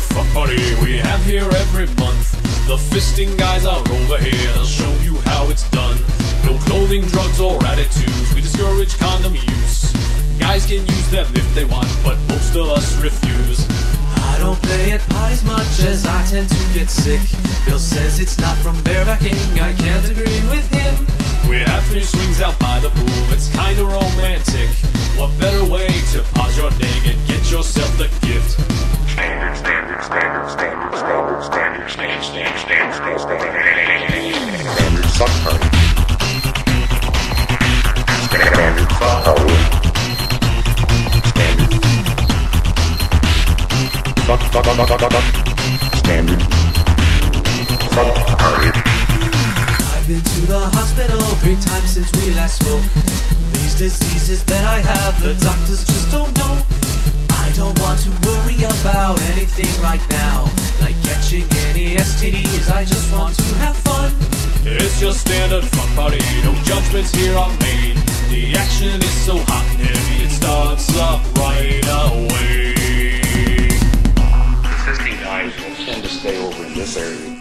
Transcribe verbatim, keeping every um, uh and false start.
fuck party we have here every month. The fisting guys are over here, they'll show you how it's done. No clothing, drugs, or attitudes, we discourage condom use. Guys can use them if they want, but most of us refuse. I don't play at parties much as I tend to get sick. Bill says it's not from barebacking, I can't agree with him. We have three swings out by the pool, it's kinda romantic. What better way to pause your day and get yourself the gift? Standard, standard, standard, standard, standard, standard, standard, standard, standard, standard, standard fuck party. Standard fuck party. Standard. Fuck, fuck, fuck, fuck, fuck, fuck. Standard. Fuck party. I've been to the hospital three times since we last spoke. These diseases that I have, the doctors just don't know. I don't want to worry about anything right now, like catching any S T Ds, I just want to have fun. It's your standard fuck party, no judgments here are made. The action is so hot and heavy, it starts up right away. Assisting guys will tend to stay over in this area.